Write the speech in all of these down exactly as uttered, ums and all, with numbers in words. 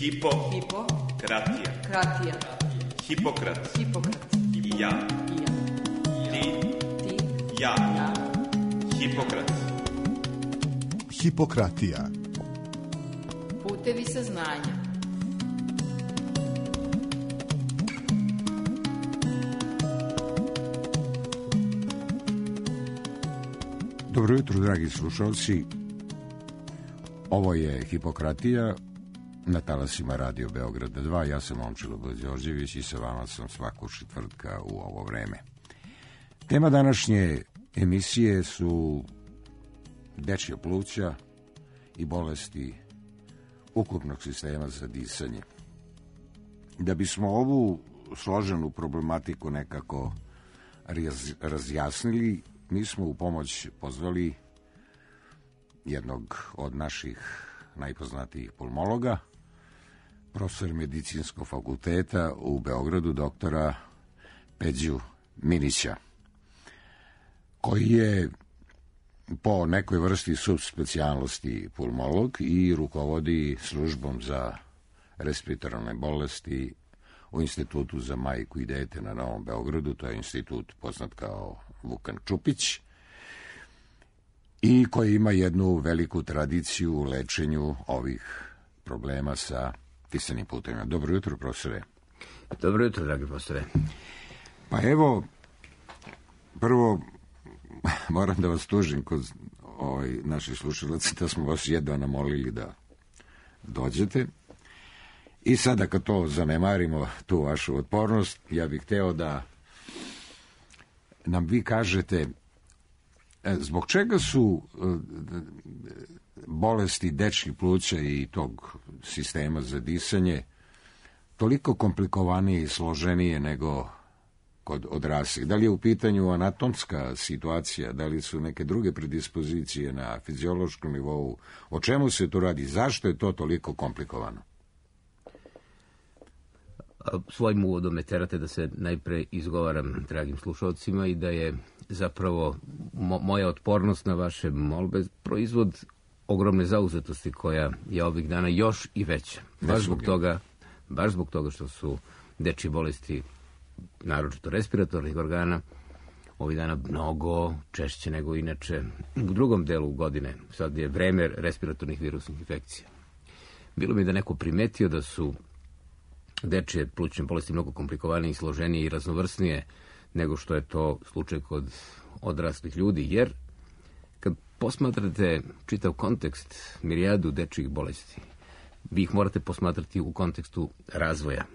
Hipo. Hipo. Kratija. Kratija. Hipokrat. Hipokrat. I ja. I ja. Ti. Ti. Ja. Ja. Hipokrat. Hipokratija. Putevi saznanja. Dobro jutro, dragi slušalci. Ovo je Hipokratija na talasima Radio Beograda dva. Ja sam Momčilo Đorđević i sa vama sam svakog četvrtka u ovo vreme. Tema današnje emisije su dečja pluća i bolesti ukupnog sistema za disanje. Da bismo ovu složenu problematiku nekako raz, razjasnili, mi smo u pomoć pozvali jednog od naših najpoznatijih pulmologa, profesor medicinskog fakulteta u Beogradu, doktora Peđu Minića, koji je po nekoj vrsti subspecijalnosti pulmolog i rukovodi službom za respiratorne bolesti u Institutu za majku i dete na Novom Beogradu. To je institut poznat kao Vukan Čupić i koji ima jednu veliku tradiciju u lečenju ovih problema sa disanim putevima. Dobro jutro, profesore. Dobro jutro, dragi profesore. Pa evo, prvo moram da vas tužim kod ovaj, naših slušalaca da smo vas jedva namolili da dođete. I sada kad to zanemarimo, tu vašu otpornost, ja bih hteo da nam vi kažete zbog čega su bolesti dečjih pluća i tog sistema za disanje toliko komplikovanije i složenije nego kod odraslih. Da li je u pitanju anatomska situacija, da li su neke druge predispozicije na fiziološkom nivou, o čemu se tu radi, zašto je to toliko komplikovano? Svojim uvodom me terate da se najpre izgovaram dragim slušalcima i da je zapravo mo- moja otpornost na vaše molbe proizvod ogromne zauzetosti koja je ovih dana još i veća. Baš zbog toga, baš zbog toga što su dečje bolesti, naročito respiratornih organa, ovih dana mnogo češće nego inače u drugom delu godine. Sad je vreme respiratornih virusnih infekcija. Bilo mi da neko primetio da su dečje plućne bolesti mnogo komplikovanije i složenije i raznovrsnije nego što je to slučaj kod odraslih ljudi, jer kad posmatrate čitav kontekst mirijadu dečjih bolesti, vi ih morate posmatrati u kontekstu razvoja.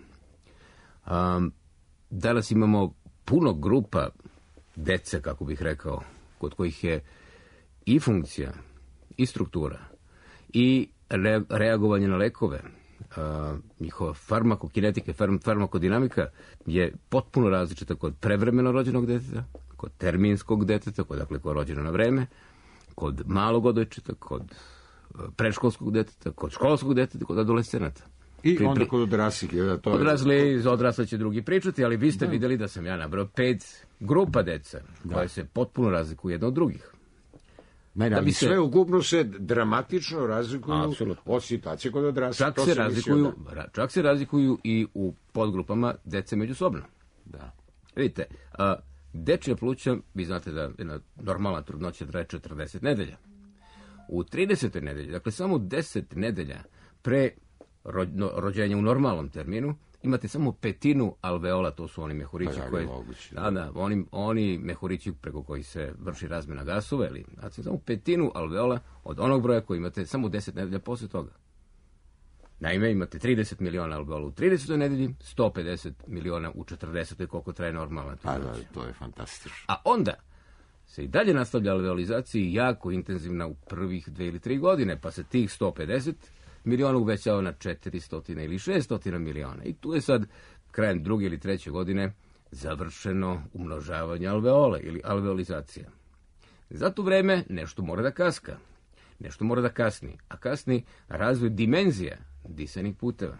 Um, danas imamo puno grupa dece, kako bih rekao, kod kojih je i funkcija, i struktura, i re, reagovanje na lekove, Uh, njihova farmakokinetika, farm, farmakodinamika je potpuno različita kod prevremeno rođenog deteta, kod terminskog deteta, kod, dakle, kod rođeno na vreme, kod malog odojčeta, kod uh, predškolskog deteta, kod školskog deteta, kod adolescenata. I pri, onda pri, kod odraslih. To odrasli, odrasli će drugi pričati, ali vi ste da. vidjeli da sam ja nabrao pet grupa deca, da. koje se potpuno razlikuju jedno od drugih. Ne, da bi se, sve ukupno se dramatično razlikuju Absolutno. od situacije kod odraslih. Čak, se razlikuju, da... čak se razlikuju i u podgrupama dece međusobno. Da. Vidite, a, dečja pluća, vi znate da jedna normalna trudnoća traje četrdeset nedelja. U tridesetoj nedelji, dakle samo deset nedelja pre rođno, rođenja u normalnom terminu, imate samo petinu alveola, to su oni mehurići pa, koji... Mogući, da, da, oni, oni mehurići preko koji se vrši razmjena gasova, ili znači, samo petinu alveola od onog broja koji imate samo deset nedelja posle toga. Naime, imate trideset miliona alveola u tridesetoj nedelji, sto pedeset miliona u četrdesetoj, koliko traje normalna trudnoća. Pa da, to je fantastično. A onda se i dalje nastavlja alveolizacija jako intenzivna u prvih dve ili tri godine, pa se tih sto pedeset miliona uvećao na četiristo ili šesto miliona. I tu je sad, krajem druge ili treće godine, završeno umnožavanje alveole ili alveolizacija. Za to vreme nešto mora da kaska, nešto mora da kasni, a kasni razvoj dimenzija disanih puteva.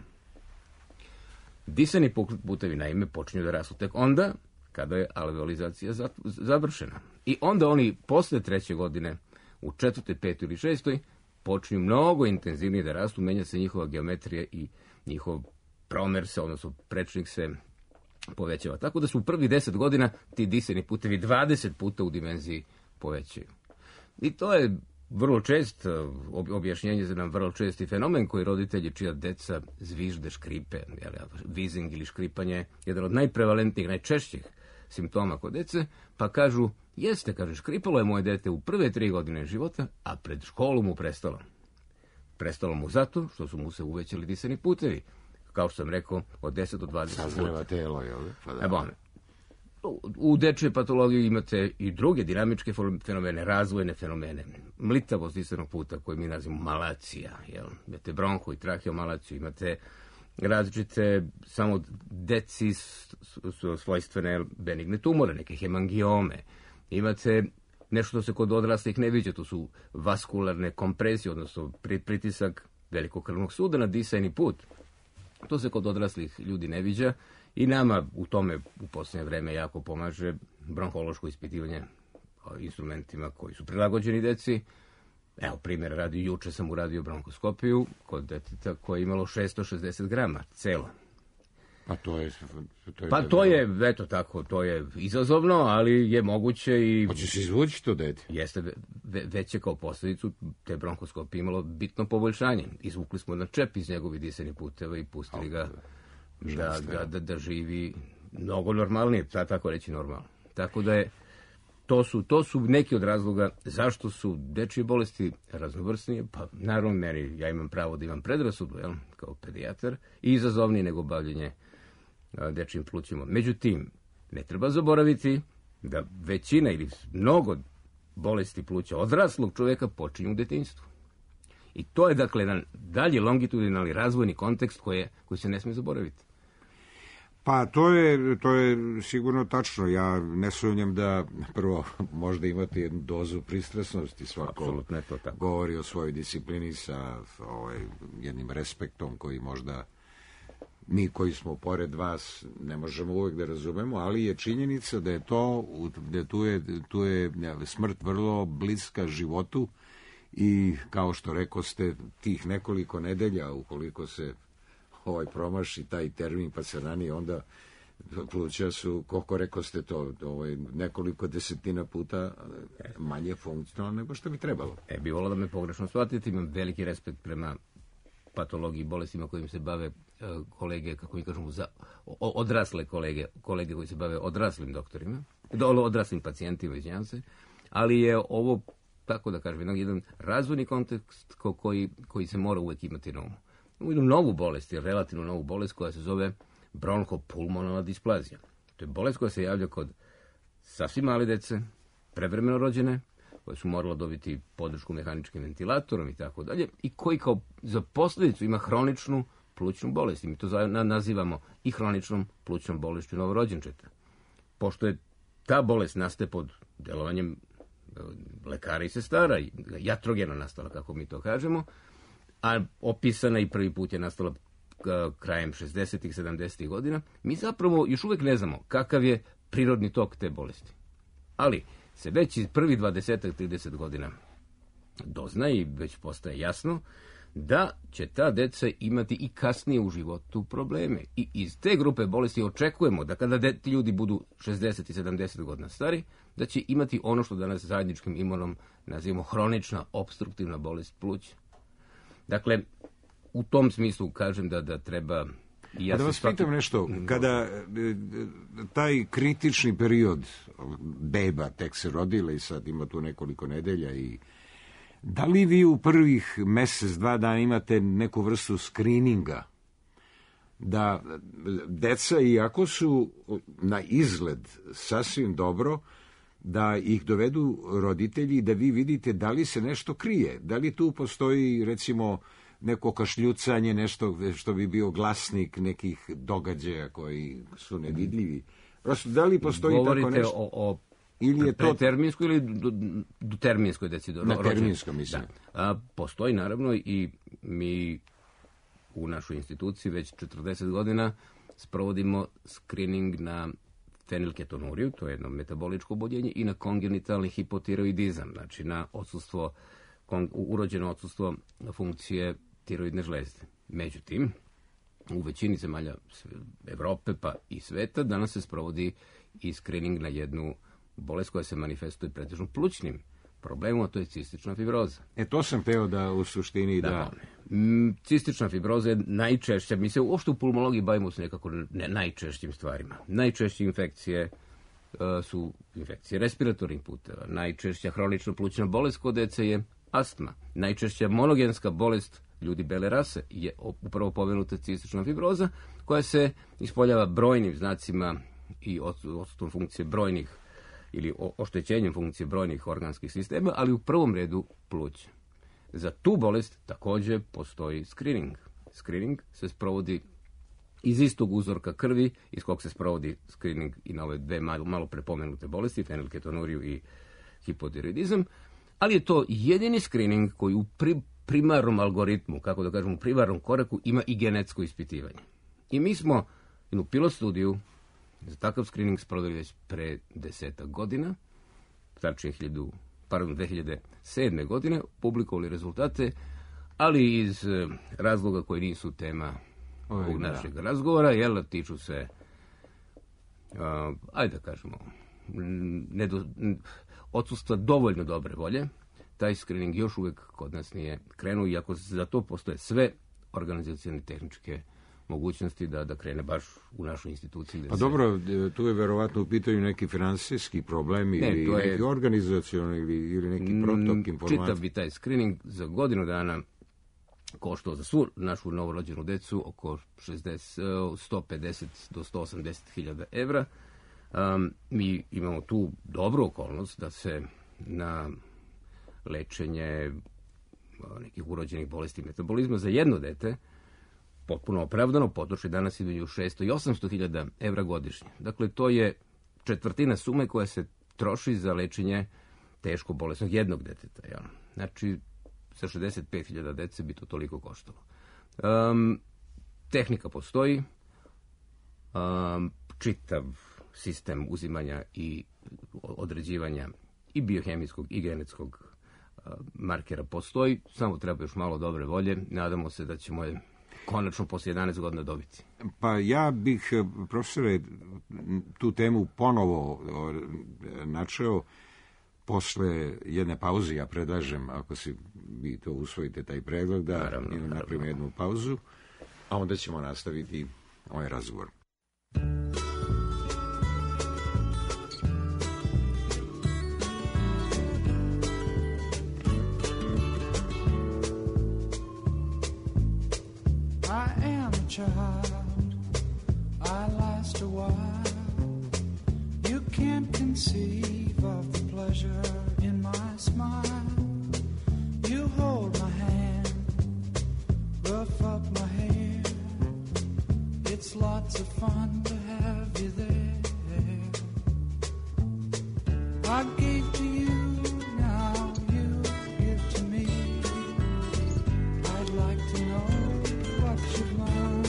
Disani putevi, naime, počinju da rastu tek onda kada je alveolizacija završena. I onda oni posle treće godine, u četvrtoj, petoj ili šestoj, počinju mnogo intenzivnije da rastu, menja se njihova geometrija i njihov promer se, odnosno prečnik se povećava. Tako da su u prvih deset godina ti disajni putevi dvadeset puta u dimenziji povećaju. I to je vrlo čest, objašnjenje za nam vrlo česti fenomen koji roditelji čija deca zvižde, škripe, vizing ili škripanje je jedan od najprevalentnijih, najčešćih simptoma kod dece, pa kažu, jeste, kaže, škripalo je moje dete u prve tri godine života, a pred školu mu prestalo. Prestalo mu zato što su mu se uvećali disajni putevi. Kao što sam rekao, od deset do dvadeset puta. Sazreva telo, jel? Pa da. E, bon. U dečjoj patologiji imate i druge dinamičke fenomene, razvojne fenomene. Mlitavost disajnog puta, koju mi nazivamo malacija. Jel? Imate bronhu i traheomalaciju, imate različite samo deci su svojstvene benigne tumore, neke hemangiome. Imate nešto što se kod odraslih ne viđa, to su vaskularne kompresije, odnosno pritisak velikog krvnog suda na disajni put. To se kod odraslih ljudi ne viđa i nama u tome u posljednje vreme jako pomaže bronhološko ispitivanje instrumentima koji su prilagođeni deci. Evo, primjer radi, juče sam uradio bronkoskopiju kod deteta koje je imalo šesto šezdeset grama, celo. Pa to je... To je pa to je, eto tako, to je izazovno, ali je moguće i... Hoće se izvući to dete? Jeste, ve, već je kao posljedicu te bronkoskopije imalo bitno poboljšanje. Izvukli smo na čep iz njegovih disajnih puteva i pustili ga da, da, da, da živi mnogo normalnije, tako reći normalno. Tako da je... To su, to su neki od razloga zašto su dečije bolesti raznovrsnije, pa naravno meni, ja imam pravo da imam predrasudu, jel, kao pedijatar, i izazovnije nego bavljenje dečijim plućima. Međutim, ne treba zaboraviti da većina ili mnogo bolesti pluća odraslog čovjeka počinju u detinjstvu. I to je, dakle, jedan dalji longitudinalni razvojni kontekst koji, je, koji se ne smije zaboraviti. Pa to je, to je sigurno tačno. Ja ne sumnjam da prvo možda imate jednu dozu pristrasnosti, svako to tako. Govori o svojoj disciplini sa ovaj, jednim respektom koji možda mi koji smo pored vas ne možemo uvijek da razumemo, ali je činjenica da je to, da tu je, tu je smrt vrlo bliska životu i kao što rekoste, tih nekoliko nedelja, ukoliko se ovaj promaši taj termin, pa se ranije onda pluća su, koliko rekoste to, ovaj, nekoliko desetina puta manje funkcionalno nego što bi trebalo. E, bi volio da me pogrešno shvatite, imam veliki respekt prema patologiji, bolestima kojim se bave kolege, kako mi kažemo, za, odrasle kolege, kolege koji se bave odraslim doktorima, odraslim pacijentima, izvinjam se, ali je ovo, tako da kažem, jedan razvojni kontekst koji, koji se mora uvijek imati na umu. Imamo jednu novu bolest, relativno novu bolest koja se zove bronhopulmonalna displazija. To je bolest koja se javlja kod sasvim male dece, prevremeno rođene, koje su morala dobiti podršku mehaničkim ventilatorom i tako dalje, i koji kao za posljedicu ima hroničnu plućnu bolest. I mi to nazivamo i hroničnom plućnom bolešću novorođenčeta. Pošto je ta bolest nastaje pod delovanjem lekara i sestara, jatrogeno nastala, kako mi to kažemo, a opisana i prvi put je nastala krajem šezdesetih, sedamdesetih godina, mi zapravo još uvijek ne znamo kakav je prirodni tok te bolesti. Ali se već iz prvih dvadeset trideset godina dozna i već postaje jasno da će ta deca imati i kasnije u životu probleme. I iz te grupe bolesti očekujemo da kada ti ljudi budu šezdeset i sedamdeset godina stari, da će imati ono što danas zajedničkim imenom nazivamo hronična opstruktivna bolest pluća. Dakle, u tom smislu kažem da, da treba... I ja da vas svaki... pitam nešto, kada taj kritični period beba tek se rodila i sad ima tu nekoliko nedelja, i da li vi u prvih mjesec, dva dana imate neku vrstu skrininga da deca, iako su na izgled sasvim dobro, da ih dovedu roditelji, da vi vidite da li se nešto krije, da li tu postoji recimo neko kašljucanje, nešto što bi bio glasnik nekih događaja koji su nevidljivi. Prosto, da li postoji Govorite tako nešto? O, o ili je to preterminskoj ili do, do terminskoj deci? Do, na terminskom, mislim. Da. A, postoji naravno i mi u našoj instituciji već četrdeset godina sprovodimo screening na fenilketonuriju, to je jedno metaboličko oboljenje, i na kongenitalni hipotiroidizam, znači na odsustvo kon- urođeno odsustvo funkcije tiroidne žlezde. Međutim, u većini zemalja Evrope pa i sveta danas se sprovodi i screening na jednu bolest koja se manifestuje pretežno plućnim problemom, a to je cistična fibroza. E, to sam teo da u suštini da... da m, cistična fibroza je najčešća, mi se uopšte u pulmologiji bavimo se nekako ne, najčešćim stvarima. Najčešće infekcije uh, su infekcije respiratornih puteva, najčešća hronična plućna bolest kod dece je astma, najčešća monogenska bolest ljudi bele rase je upravo pomenuta cistična fibroza, koja se ispoljava brojnim znacima i odsustvom funkcije brojnih ili oštećenjem funkcije brojnih organskih sistema, ali u prvom redu pluća. Za tu bolest također postoji screening. Screening se sprovodi iz istog uzorka krvi, iz kog se sprovodi screening i na ove dve malo, malo prepomenute bolesti, fenilketonuriju i hipotiroidizam, ali je to jedini screening koji u pri, primarnom algoritmu, kako da kažem, u primarnom koraku ima i genetsko ispitivanje. I mi smo jednu pilot studiju za takav screening sproveli već pre desetak godina, tačnije dve hiljade sedme. godine, publikovali rezultate, ali iz razloga koji nisu tema ovog našeg da. razgovora, jel, tiču se, uh, ajde da kažemo, nedo, odsustva dovoljno dobre volje, taj screening još uvijek kod nas nije krenuo, iako za to postoje sve organizacione tehničke mogućnosti da, da krene baš u našoj instituciji. Pa se... dobro, tu je verovatno u pitanju neki finansijski problemi ne, ili je... neki organizacioni ili, ili neki protok informacija. Čitav bi taj screening za godinu dana koštao za svu našu novorođenu decu oko šezdeset, sto pedeset do sto osamdeset hiljada evra. Um, mi imamo tu dobru okolnost da se na lečenje nekih urođenih bolesti metabolizma za jedno dete potpuno opravdano potroši danas između šesto i osamsto hiljada evra godišnje. Dakle, to je četvrtina sume koja se troši za lečenje teško bolesnog jednog deteta. Ja. Znači, sa šezdeset pet hiljada dece bi to toliko koštalo. Um, tehnika postoji, um, čitav sistem uzimanja i određivanja i biohemijskog i genetskog uh, markera postoji, samo treba još malo dobre volje. Nadamo se da ćemo je konačno poslije jedanaest godina dobiti. Pa ja bih, profesore, tu temu ponovo načeo posle jedne pauze. Ja predlažem, ako si vi to usvojite, taj predlog, da naravno, naravno. napravimo jednu pauzu, a onda ćemo nastaviti ovaj razgovor. Child, I last a while. You can't conceive of the pleasure in my smile. You hold my hand, rough up my hair. It's lots of fun to have you there. I gave to you, now you give to me. I'd like to know what you've learned.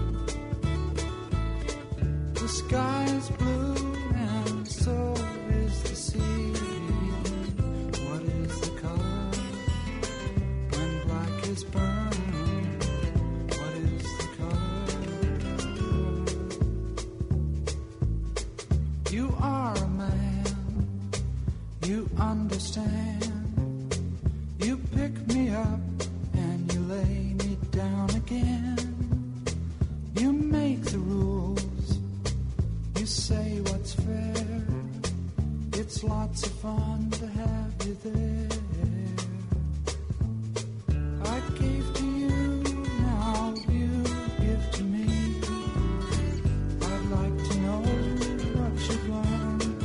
The sky is blue and so is the sea. What is the color when black is burned? What is the color? You are a man, you understand. You pick me up and you lay me down again. You make the rules, you say what's fair. It's lots of fun to have you there. I gave to you, now you give to me. I'd like to know what you've learned.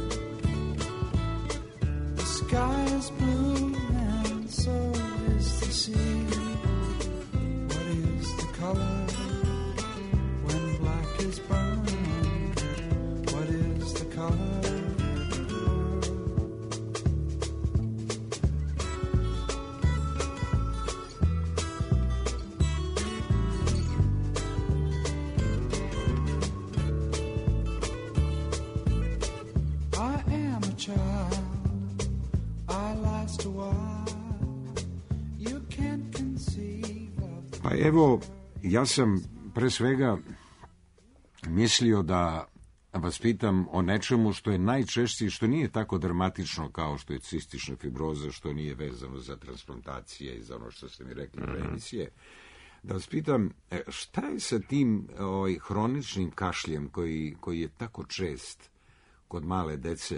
The sky is blue and so is the sea. What is the color when black is burned? What is the color? I am a child, I last a while. Pa evo, ja sam pre svega mislio da vas pitam o nečemu što je najčešće, što nije tako dramatično kao što je cistična fibroza, što nije vezano za transplantacije i za ono što ste mi rekli pre emisije. Da vas pitam, šta je sa tim ovaj, hroničnim kašljem koji, koji je tako čest kod male dece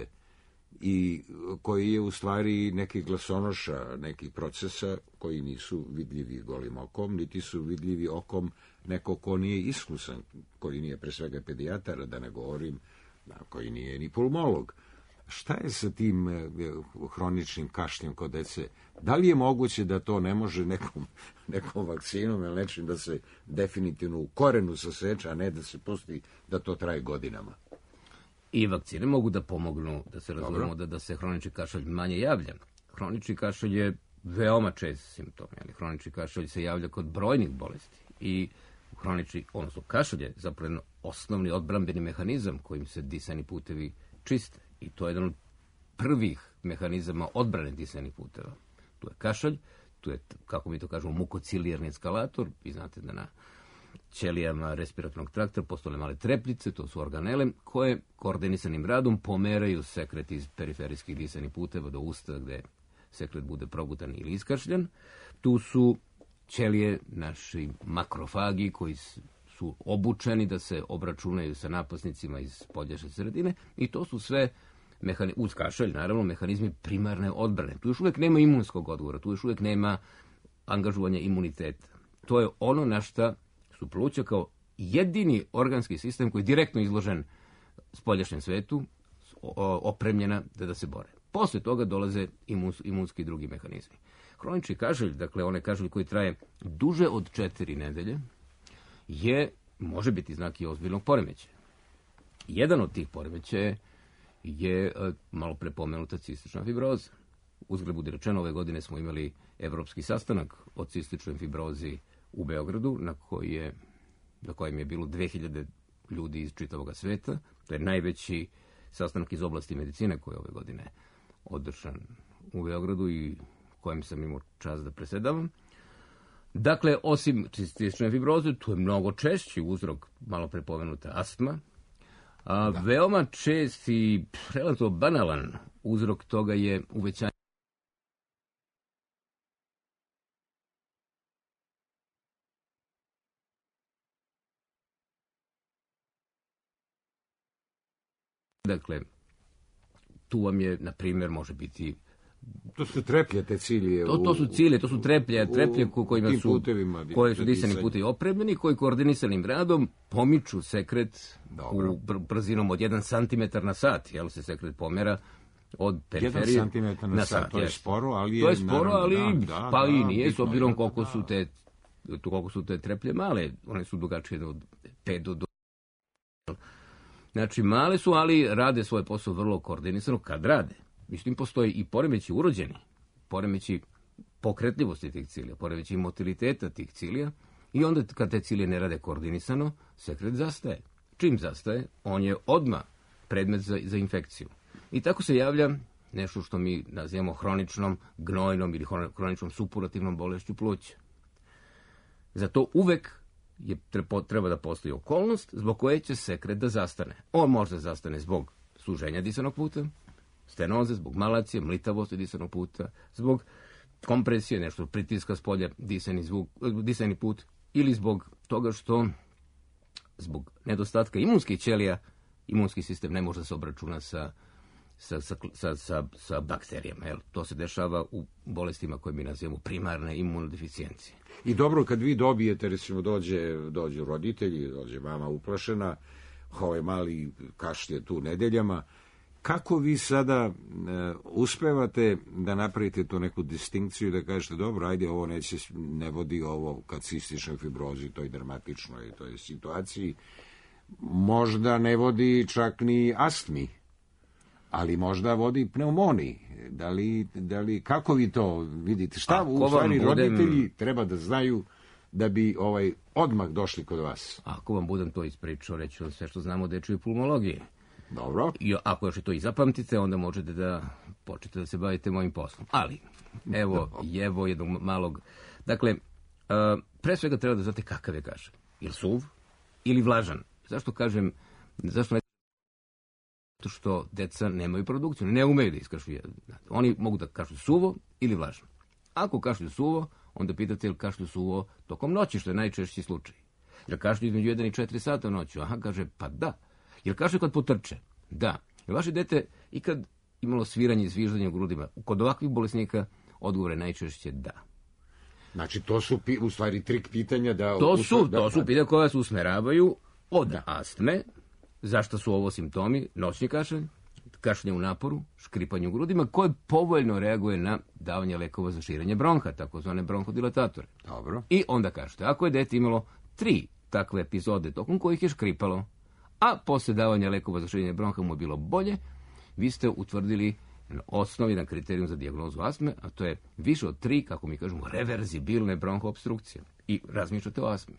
i koji je u stvari nekih glasonoša, nekih procesa koji nisu vidljivi golim okom, niti su vidljivi okom neko ko nije iskusan, koji nije pre svega pedijatar, da ne govorim, koji nije ni pulmolog. Šta je sa tim hroničnim kašljem kod dece? Da li je moguće da to ne može nekom, nekom vakcinom ili nečim da se definitivno u korenu saseče, a ne da se pusti da to traje godinama? I vakcine mogu da pomognu, da se razumemo da, da se hronični kašalj manje javlja. Hronični kašalj je veoma čest simptom, ali hronični kašalj se javlja kod brojnih bolesti. I hronični, odnosno kašalj je zapravo osnovni odbrambeni mehanizam kojim se disajni putevi čiste. I to je jedan od prvih mehanizama odbrane disajnih puteva. Tu je kašalj, tu je, kako mi to kažemo, mukocilijarni eskalator. Vi znate da na ćelijama respiratornog trakta postoje male trepljice, to su organele, koje koordinisanim radom pomeraju sekret iz periferijskih disajnih puteva do usta, gde sekret bude progutan ili iskašljan. Tu su ćelije, naši makrofagi, koji su obučeni da se obračunaju sa napasnicima iz spoljašnje sredine, i to su sve, mehani, uz kašalj, naravno, mehanizmi primarne odbrane. Tu još uvijek nema imunskog odgovora, tu još uvijek nema angažovanja imuniteta. To je ono na šta su pluća kao jedini organski sistem koji je direktno izložen spoljašnjem svetu, opremljena da, da se bore. Posle toga dolaze imuns, imunski i drugi mehanizmi. Hronični kašalj, dakle onaj kašalj koji traje duže od četiri nedelje, je, može biti znak i ozbiljnog poremećaja. Jedan od tih poremećaja je malo prepomenuta cistična fibroza. Uzgled budi rečeno, ove godine smo imali evropski sastanak o cističnoj fibrozi u Beogradu, na, koji je, na kojem je bilo dve hiljade ljudi iz čitavog sveta. To je najveći sastanak iz oblasti medicine koji je ove godine održan u Beogradu i kojem sam imao čast da presedavam. Dakle, osim cistične fibroze, tu je mnogo češći uzrok, malo prepomenuta astma. A, veoma čest i relativno banalan uzrok toga je uvećanje Dakle, tu vam je, na primjer, može biti... To su treplje, te cilije. To, to su cilje, to su treplje, treplje kojima su, putevima, koje su disani putevi opremljeni, koji koordinisanim radom pomiču sekret Dobro. u br brzinom od jedan centimetar na sat, jel se sekret pomera od periferije jedan centimetar na, na sat. To je sporo, ali je... To je sporo, ali da, da, pa da, i nije, s obzirom da, koliko da. su te, koliko su te treplje male, one su dugačije od pet do... Znači, male su, ali rade svoj posao vrlo koordinisano kad rade. Mislim, postoji i poremeći urođeni, poremeći pokretljivosti tih cilija, poremeći motiliteta tih cilija, i onda kad te cilije ne rade koordinisano, sekret zastaje. Čim zastaje, on je odmah predmet za, za infekciju. I tako se javlja nešto što mi nazivamo hroničnom gnojnom ili hroničnom supurativnom bolešću pluća. Zato uvek je treba da postoji okolnost zbog koje će sekret da zastane. On može zastane zbog suženja disanog puta, stenoze, zbog malacije, mlitavosti disanog puta, zbog kompresije, nešto pritiska s polja, disani, zvuk, disani put, ili zbog toga što zbog nedostatka imunskih ćelija imunski sistem ne može da se obračuna sa, sa, sa, sa, sa, sa bakterijama. Jel? To se dešava u bolestima koje mi nazivamo primarne imunodeficijencije. I dobro, kad vi dobijete, recimo, dođe, dođu roditelji, dođe mama uplašena, ovaj mali kašlje tu nedeljama, kako vi sada e, uspevate da napravite tu neku distinkciju, da kažete, dobro, ajde, ovo neće, ne vodi ovo ka cističnoj fibrozi, toj dramatičnoj toj situaciji, možda ne vodi čak ni astmi, ali možda vodi pneumoniji. Da li, da li, kako vi to vidite? Šta Ako u stvari budem... roditelji treba da znaju da bi ovaj odmah došli kod vas? Ako vam budem to ispričao, reći vam sve što znamo o dečjoj pulmologiji. Dobro. I ako još i to i zapamtite, onda možete da počnete da se bavite mojim poslom. Ali, evo, evo jednog malog... Dakle, Uh, pre svega treba da znate kakav je kašalj. Ili suv, ili vlažan. Zašto kažem, zašto ne... Zato što deca nemaju produkciju, ne umeju da iskašlju. Oni mogu da kašlju suvo ili vlažno. Ako kašlju suvo, onda pitate ili kašlju suvo tokom noći, što je najčešći slučaj. Jel kašlju između jedan i četiri sata noću? Aha, kaže, pa da. Jel kašlju kad potrče? Da. Jel vaše dete ikad imalo sviranje i zviždanje u grudima? Kod ovakvih bolesnika odgovor je najčešće da. Znači, to su pi, u stvari trik pitanja da... To su, da, to su pitanja koja se usmeravaju od da. astme. Zašto su ovo simptomi? Noćni kašalj, kašlje u naporu, škripanje u grudima, koje povoljno reaguje na davanje lekova za širenje bronha, takozvane bronhodilatatore. Dobro. I onda kažete, ako je dete imalo tri takve epizode tokom kojih je škripalo, a posle davanja lekova za širenje bronha mu je bilo bolje, vi ste utvrdili osnovi na kriterijum za dijagnozu astme, a to je više od tri, kako mi kažemo, reverzibilne bronhoobstrukcije. I razmišljate o astmi.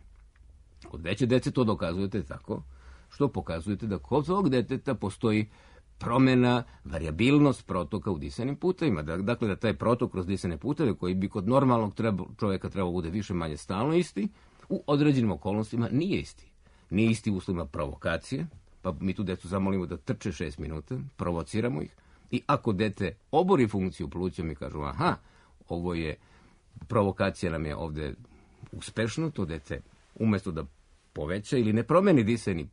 Kod veće dece to dokazujete tako što pokazujete da kod svog deteta postoji promjena, variabilnost protoka u disanim putevima. Dakle, da taj protok kroz disane puteve, koji bi kod normalnog treba, čovjeka trebao bude više manje stalno isti, u određenim okolnostima nije isti. Nije isti u uslovima provokacije, pa mi tu decu zamolimo da trče šest minuta, provociramo ih, i ako dete obori funkciju pluća, mi kažu, aha, ovo je, provokacija nam je ovdje uspešno, to dete umjesto da poveća ili ne promeni disani,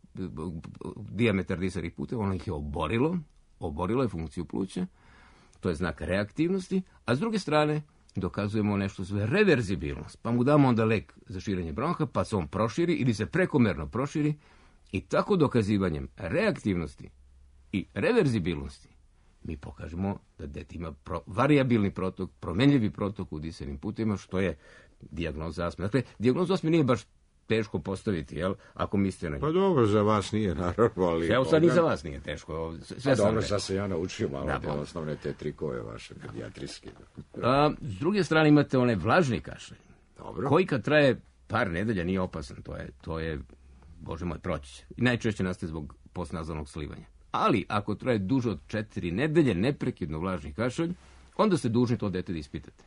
dijametar disanih puteva, ono ih je oborilo, oborilo je funkciju pluća, to je znak reaktivnosti, a s druge strane dokazujemo nešto zove reverzibilnost, pa mu damo onda lek za širenje bronha, pa se on proširi ili se prekomerno proširi, i tako dokazivanjem reaktivnosti i reverzibilnosti mi pokažemo da dete ima pro, variabilni protok, promenljivi protok u disanim putevima, što je dijagnoza astme. Dakle, dijagnoza astme nije baš teško postaviti, jel? Ako mislite na nju. Pa dobro, za vas nije, naravno, ali... Evo sad ni za vas nije teško. Sve pa sam dobro, rekao. sad se ja naučio malo Da, te pa. osnovne te trikove vaše pedijatrijske. A, s druge strane imate onaj vlažni kašalj, Dobro. koji kad traje par nedelja nije opasan, to je, to je bože moj, proći će. I najčešće nastaje zbog postnazalnog slivanja. Ali ako traje duže od četiri nedelje neprekidno vlažni kašalj, onda ste dužni to dete da ispitate.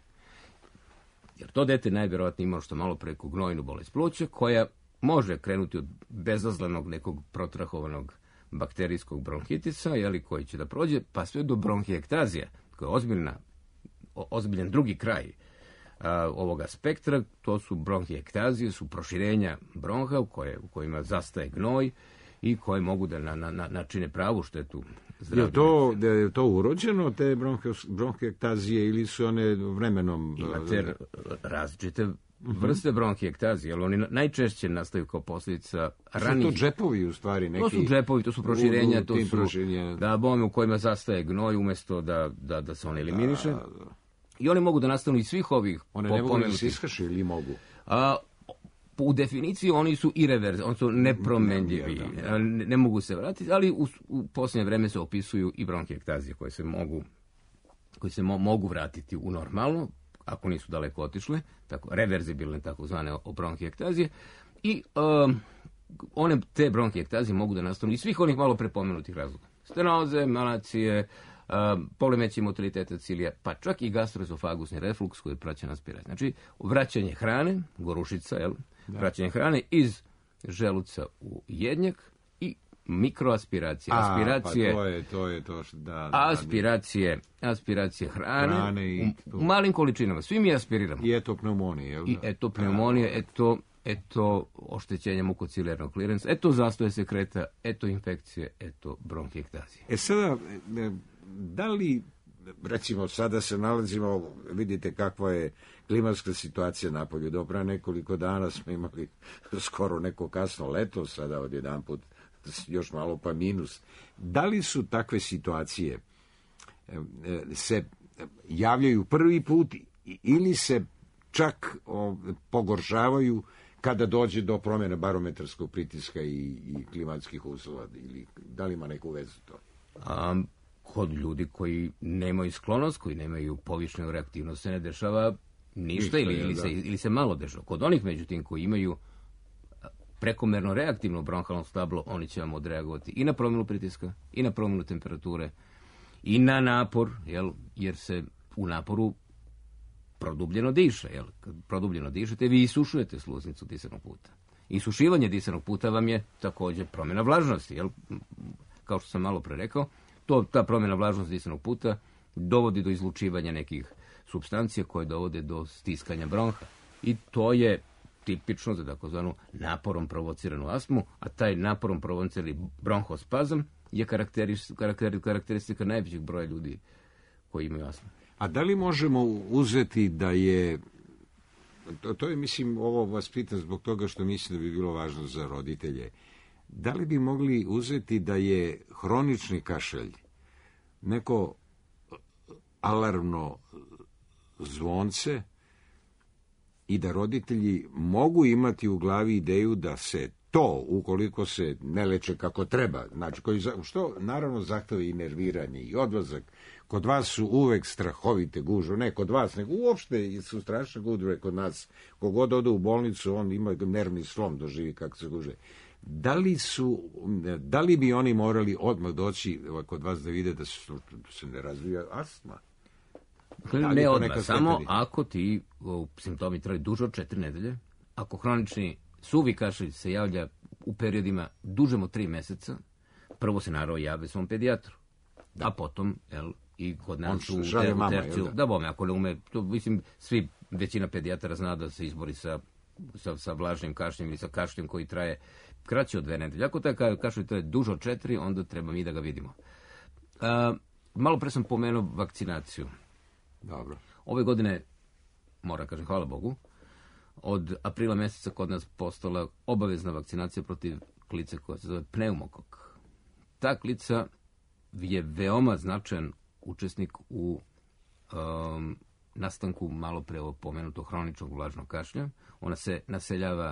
Jer to dete najvjerojatnije ima što malo preko gnojnu bolest pluća, koja može krenuti od bezazlenog nekog protrahovanog bakterijskog bronhitisa, jeli, koji će da prođe, pa sve do bronhijektazija, koja je ozbiljna, ozbiljan drugi kraj a, ovoga spektra. To su bronhijektazije, su proširenja bronha u, koje, u kojima zastaje gnoj i koje mogu da na, na, na, načine pravu štetu zdravlju. Je to, da je to urođeno, te bronhijektazije, ili su one vremenom... Imate različite vrste bronhijektazije, ali oni najčešće nastaju kao posljedica ranih... Su to džepovi, u stvari, neki... To su džepovi, to su proširenja, u, u, to su proširenja. Da, bome u kojima zastaje gnoj umjesto da, da, da se on eliminiše. Da, da. I oni mogu da nastanu iz svih ovih... One ne mogu da se iskašu ili mogu? A, u definiciji oni su irreverzibilni, oni su nepromenljivi, ne, ne, ne mogu se vratiti, ali u, u posljednje vreme se opisuju i bronhijektazije koje se mogu, koje se mo, mogu vratiti u normalno, ako nisu daleko otišle, tako reverzibilne takozvane bronhijektazije, i um, one te bronhijektazije mogu da nastanu iz svih onih malo prepomenutih razloga. Stenoze, malacije, um, poremećaj motiliteta cilija, pa čak i gastroezofagusni refluks koji je praćen aspiracijom. Znači, vraćanje hrane, gorušica, jel? Da. Vraćanje hrane iz želuca u jednjak i mikroaspiracije. A, aspiracije, pa to je, to je to što, da, da, aspiracije, aspiracije hrane, hrane i, u, u malim količinama. Svi mi aspiriramo. I eto pneumonije, jel da? I eto pneumonije, eto, eto oštećenja mukocilijarnog klirensa, eto zastoje sekreta, eto infekcije, eto bronhijektazije. E sada, da li, recimo, sada se nalazimo, vidite kakva je klimatska situacija napolju. Do pre nekoliko dana smo imali skoro neko kasno leto, sada odjedanput još malo pa minus. Da li su takve situacije se javljaju prvi put ili se čak o, pogoršavaju kada dođe do promjene barometarskog pritiska i, i klimatskih uslova, ili da li ima neku vezu to? A, kod ljudi koji nemaju sklonost, koji nemaju povišenu reaktivnost, se ne dešava ništa, ili, ili, se, ili se malo dešava. Kod onih, međutim, koji imaju prekomerno reaktivno bronhalno stablo, oni će vam odreagovati i na promjenu pritiska, i na promjenu temperature, i na napor, jel, jer se u naporu produbljeno diše. Jel? Kad produbljeno dišete, vi isušujete sluznicu disanog puta. Isušivanje disanog puta vam je također promjena vlažnosti. Jel? Kao što sam malo pre rekao, to, ta promjena vlažnosti disanog puta dovodi do izlučivanja nekih supstancija koje dovode do stiskanja bronha. I to je tipično za takozvanu naporom provociranu astmu, a taj naporom provocirani bronhospazam je karakteristika najvećeg broja ljudi koji imaju astmu. A da li možemo uzeti da je, to, to je, mislim, ovo vas pitam zbog toga što mislim da bi bilo važno za roditelje, da li bi mogli uzeti da je hronični kašalj neko alarmno zvonce i da roditelji mogu imati u glavi ideju da se to, ukoliko se ne leče kako treba, znači, koji, što naravno zahteva i nerviranje i odlazak. Kod vas su uvek strahovite gužve, ne kod vas, nego uopšte su strašne gužve kod nas. Kogod ode u bolnicu, on ima nervni slom, doživi kako se guže. Da li, su, da li bi oni morali odmah doći kod vas da vide da se, da se ne razvija astma? Da ne odmah, samo stepeni? Ako ti o, simptomi traju duže od četiri nedelje, ako hronični suvi kašalj se javlja u periodima dužem od tri meseca, prvo se naravno jave svom pedijatru, da. A potom, jel, i kod nas u terciju, da, da bome, ako ne ume, to, mislim, svi, većina pedijatara zna da se izbori sa, sa, sa vlažnim kašljem ili sa kašljem koji traje kraće od dve nedelje. Ako taj kašalj traje duže od četiri, onda treba mi da ga vidimo. A, malo pre sam pomenuo vakcinaciju. Dobro. Ove godine, moram kažem, hvala Bogu, od aprila mjeseca kod nas postala obavezna vakcinacija protiv klice koja se zove pneumokok. Ta klica je veoma značajan učesnik u um, nastanku malo pre pomenutog hroničnog vlažnog kašlja. Ona se naseljava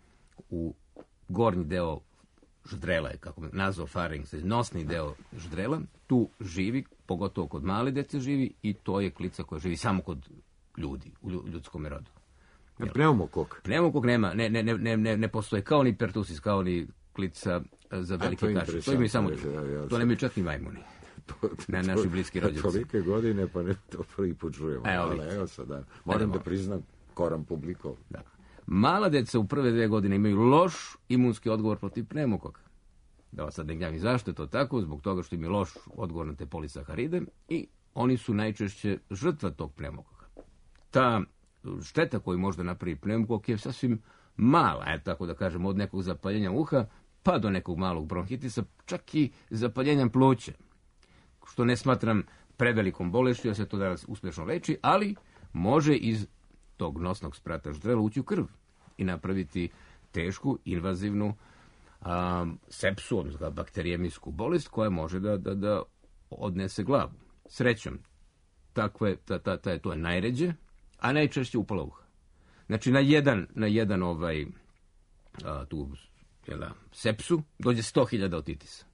u gornji deo ždrela, kako nazofaring, nosni deo ždrela. Tu živi, pogotovo kod male dece živi, i to je klica koja živi samo kod ljudi, u ljudskom rodu. Pneumokok? Pneumokok nema, ne, ne, ne, ne, ne postoje kao ni pertusis, kao ni klica za velike kašlje. To imaju samo ljudi. To nemaju čak ni majmuni. Na naši bliski rođaci. Tolike godine, pa ne to prvi put čujemo. Evo, evo sad, da. Moram da priznam, koram publiko. Da. Mala deca u prve dve godine imaju loš imunski odgovor protiv pneumokoka. Da vas sad ne gnjavim zašto je to tako, zbog toga što imaju loš odgovor na te polisaharide i oni su najčešće žrtva tog pneumokoka. Ta šteta koju možda napravi pneumokok je sasvim mala, je, tako da kažem, od nekog zapaljenja uha pa do nekog malog bronhitisa, čak i zapaljenja pluća, što ne smatram prevelikom bolešću, da se to danas uspješno leči, ali može iz tog nosnog sprata ždrela ući u krv i napraviti tešku, invazivnu a, sepsu, odnosno bakterijemijsku bolest koja može da, da, da odnese glavu. Srećom, takve, ta, ta, ta, to je najređe, a najčešće upala uha. Znači, na jedan, na jedan ovaj, a, tu, jela, sepsu dođe sto hiljada otitisa.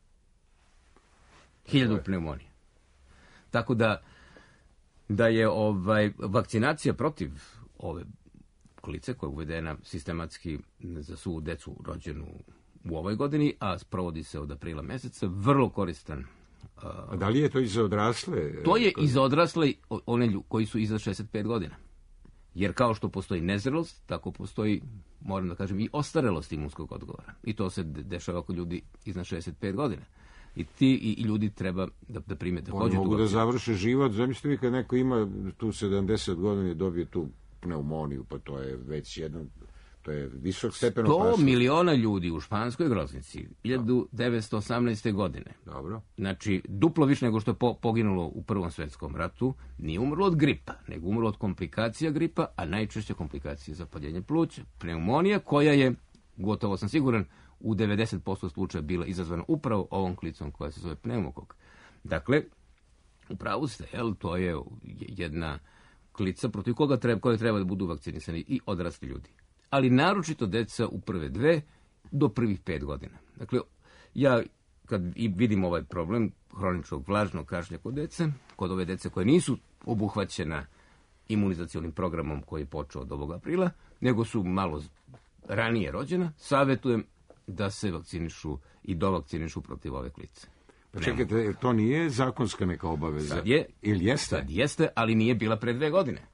Hiljadu pneumonije. Tako da, da je ovaj, vakcinacija protiv ove klice, koja je uvedena sistematski za svu decu rođenu u ovoj godini, a sprovodi se od aprila mjeseca, vrlo koristan. A da li je to i za odrasle? To je i za odrasle, one koji su iza šezdeset pet godina. Jer kao što postoji nezrelost, tako postoji, moram da kažem, i ostarelost imunskog odgovora. I to se dešava kod ljudi iznad šezdeset pet godina. I ti i, i ljudi treba da, da prime također. Oni mogu da završe život. Zamislite vi kad neko ima tu sedamdeset godina i dobije tu pneumoniju, pa to je već jedan, to je visok stepen opasnosti. sto miliona ljudi u Španskoj groznici hiljadu devetsto osamnaeste. godine. Dobro. Znači, duplo više nego što je po, poginulo u Prvom svjetskom ratu, nije umrlo od gripa, nego umrlo od komplikacija gripa, a najčešće komplikacije zapaljenja pluća. Pneumonija koja je, gotovo sam siguran, u devedeset posto slučaja bila izazvana upravo ovom klicom koja se zove pneumokok. Dakle, upravo ste, jel, to je jedna klica protiv koga treba, koje treba da budu vakcinisani i odrasli ljudi. Ali naročito deca u prve dve do prvih pet godina. Dakle, ja kad i vidim ovaj problem hroničnog vlažnog kašlja kod dece, kod ove dece koje nisu obuhvaćena imunizacionim programom koji je počeo od ovog aprila, nego su malo ranije rođena, savjetujem da se vakcinišu i dovakcinišu protiv ove klice. Pa čekajte, to nije zakonska neka obaveza? Sad je, ili jeste? Sad jeste, ali nije bila pre dve godine.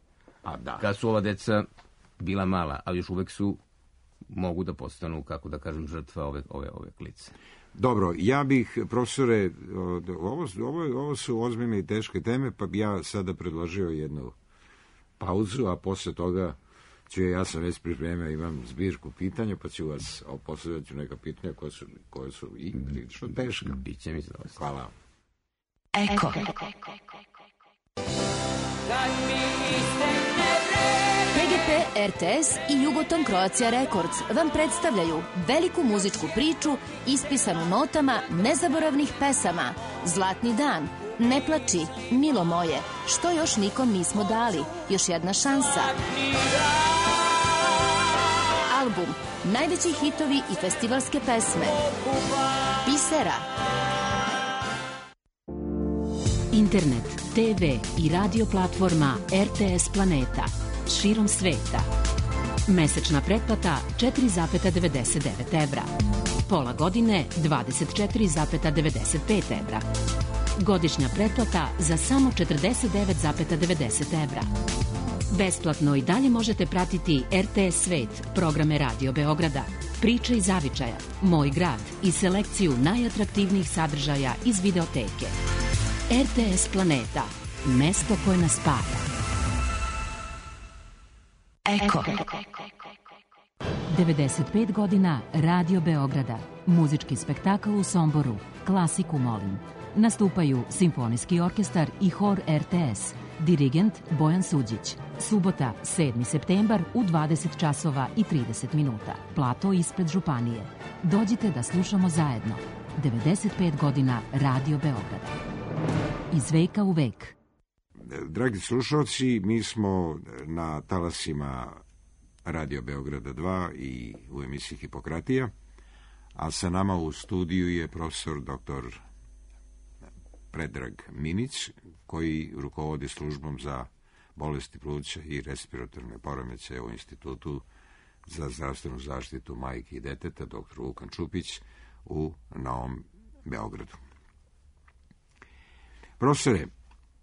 A da. kad su ova deca bila mala, ali još uvek su, mogu da postanu, kako da kažem, žrtva ove, ove, ove klice. Dobro, ja bih, profesore, ovo, ovo, ovo su ozbiljne i teške teme, pa bi ja sada predložio jednu pauzu, a posle toga ću, ja sam već pripremio, imam zbirku pitanja, pa ću vas postavljati neka pitanja koja su, koje su i prilično teška. Biće mi zadovoljstvo. Hvala. Eko. P G P, R T S i Jugoton Croatia Records vam predstavljaju veliku muzičku priču ispisanu notama nezaboravnih pesama Zlatni dan, Ne plači, Milo moje, Što još nikom nismo dali, Još jedna šansa. Album, najveći hitovi i festivalske pesme. Pisera. Internet, te ve i radio platforma R T S Planeta širom sveta. Mesečna pretplata četiri zarez devedeset devet evra. Pola godine dvadeset četiri zarez devedeset pet evra. Godišnja pretplata za samo četrdeset devet zarez devedeset evra. Besplatno i dalje možete pratiti R T S Svet, programe Radio Beograda, Priče iz zavičaja, Moj grad i selekciju najatraktivnijih sadržaja iz videoteke. R T S Planeta, mesto koje nas spaja. Eko. devedeset pet godina Radio Beograda, muzički spektakl u Somboru, klasiku molim. Nastupaju Simfonijski orkestar i hor R T S, dirigent Bojan Suđić. Subota, sedmi septembar u dvadeset časova i trideset minuta. Plato ispred Županije. Dođite da slušamo zajedno. devedeset pet godina Radio Beograda. Iz veka u vek. Dragi slušalci, mi smo na talasima Radio Beograda dva i u emisiji Hipokratija, a sa nama u studiju je profesor doktor Predrag Minić, koji rukovodi službom za bolesti pluća i respiratorne poremećaje u Institutu za zdravstvenu zaštitu majke i deteta, doktor Vukan Čupić, u Novom Beogradu. Profesore, e,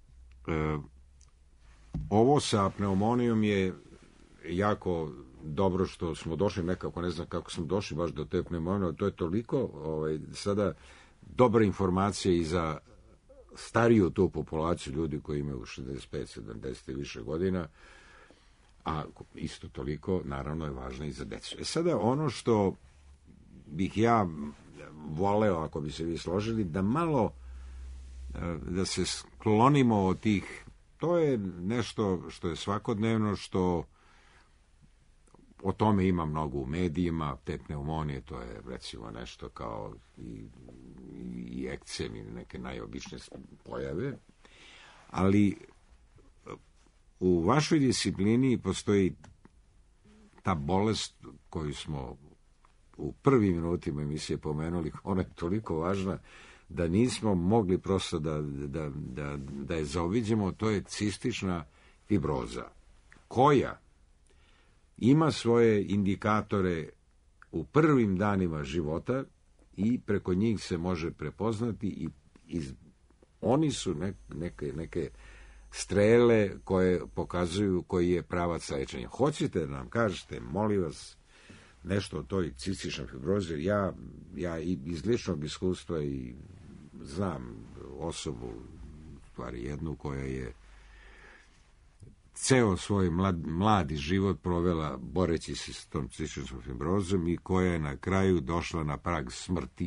ovo sa pneumonijom je jako dobro što smo došli, nekako ne znam kako smo došli baš do te pneumonije, to je toliko ovaj, sada dobra informacija i za stariju tu populaciju ljudi koji imaju šezdeset pet sedamdeset i više godina, a isto toliko naravno je važno i za decu. E sada ono što bih ja voleo, ako bi se vi složili, da malo da se sklonimo od tih, to je nešto što je svakodnevno, što o tome ima mnogo u medijima, te pneumonije, to je recimo nešto kao i, i ekcem ili neke najobičnije pojave, ali u vašoj disciplini postoji ta bolest koju smo u prvim minutima emisije pomenuli, ona je toliko važna da nismo mogli prosto da, da, da, da je zaobiđemo, to je cistična fibroza, koja ima svoje indikatore u prvim danima života i preko njih se može prepoznati i iz, oni su ne, neke, neke strele koje pokazuju koji je pravac lečenja. Hoćete da nam kažete, molim vas, nešto o toj cističnoj fibrozi? Ja, ja iz ličnog iskustva i znam osobu, stvari jednu, koja je ceo svoj mlad, mladi život provela boreći se s tom cističnom fibrozom i koja je na kraju došla na prag smrti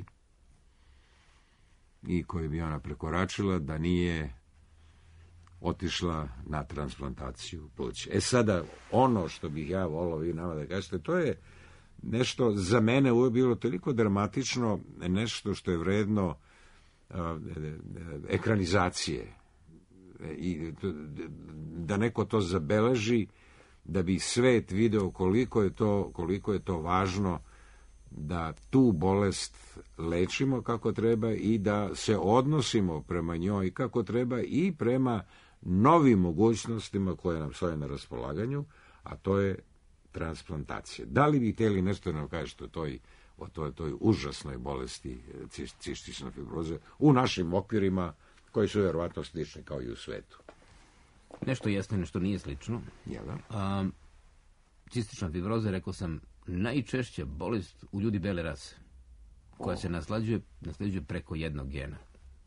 i koju bi ona prekoračila da nije otišla na transplantaciju pluća. E sada, ono što bih ja volao vi nama da kažete, to je nešto za mene uvijek bilo toliko dramatično, nešto što je vredno uh, ekranizacije. I da neko to zabeleži, da bi svet video koliko je to, koliko je to važno da tu bolest lečimo kako treba i da se odnosimo prema njoj kako treba i prema novim mogućnostima koje nam stoje na raspolaganju, a to je transplantacija. Da li bi htjeli nešto nam kažete o toj, o toj, toj užasnoj bolesti cistične fibroze u našim okvirima koji su vjerovatno slični kao i u svetu? nešto jeste, nešto nije slično. Jel da? A, cistična fibroza, rekao sam, najčešća bolest u ljudi bele rase, koja se nasleđuje, nasleđuje preko jednog gena.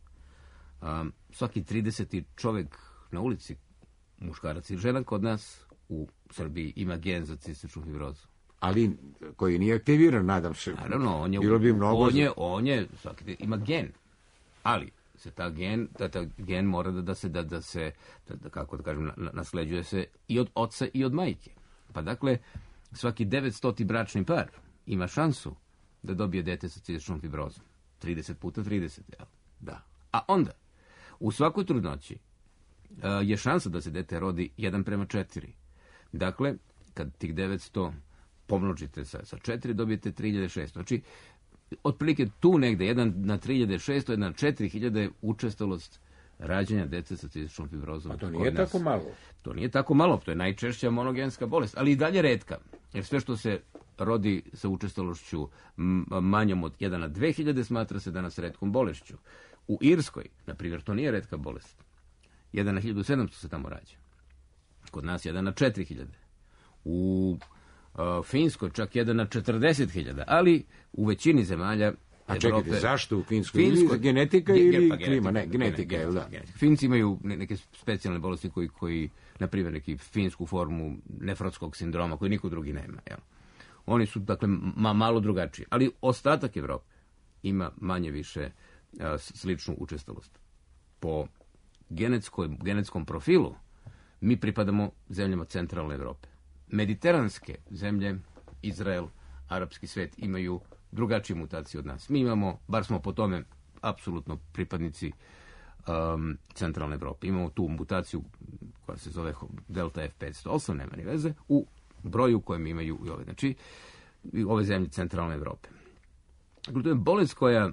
A, svaki trideseti čovjek na ulici, muškarac ili žena kod nas u Srbiji ima gen za cističnu fibrozu. Ali koji nije aktiviran, nadam se. Naravno, on je, Bilo bi mnogo on za- je, on je, svaki, ima gen, ali se ta gen, da, ta gen mora da, da se, da, da se, da, da, kako da kažem, na- nasleđuje se i od oca i od majke. Pa dakle, svaki devetstoti bračni par ima šansu da dobije dete sa cističnom fibrozom. trideset puta trideset, jel? Da. A onda, u svakoj trudnoći a, je šansa da se dete rodi jedan prema četiri. Dakle, kad tih devetsto pomnožite sa, sa četiri, dobijete tri hiljade šesto. Znači, otprilike tu negde, jedan na tri hiljade šesto, jedan na četiri hiljade učestalost rađanja dece sa cističnom fibrozom. A to kod nije nas. tako malo. To nije tako malo, to je najčešća monogenska bolest, ali i dalje retka. Jer sve što se rodi sa učestalošću m- manjom od jedan na dve hiljade smatra se danas retkom bolešću. U Irskoj, na primjer, to nije retka bolest. jedan na hiljadu sedamsto se tamo rađa. Kod nas jedan na četiri hiljade. U uh, Finskoj čak jedan na četrdeset hiljada, ali u većini zemalja A čekajte, Evrope- zašto u Finskoj? Finskoj- Ili genetika Ge- ili pa klima? Ne, genetika, genetika, jel da? genetika. Finci imaju ne- neke specijalne bolesti koji, koji na primjer, neki finsku formu nefrotskog sindroma, koji niko drugi nema. Jel? Oni su, dakle, ma, malo drugačiji. Ali ostatak Evrope ima manje više a, s- sličnu učestalost. Po genetskoj, genetskom profilu mi pripadamo zemljama centralne Evrope. Mediteranske zemlje, Izrael, arapski svet imaju drugačije mutacije od nas. Mi imamo, bar smo po tome apsolutno pripadnici um, centralne Evrope. Imamo tu mutaciju koja se zove delta F petsto osam, nema ni veze, u broju kojem imaju i ove, znači, i ove zemlje centralne Evrope. Dakle, to je bolest koja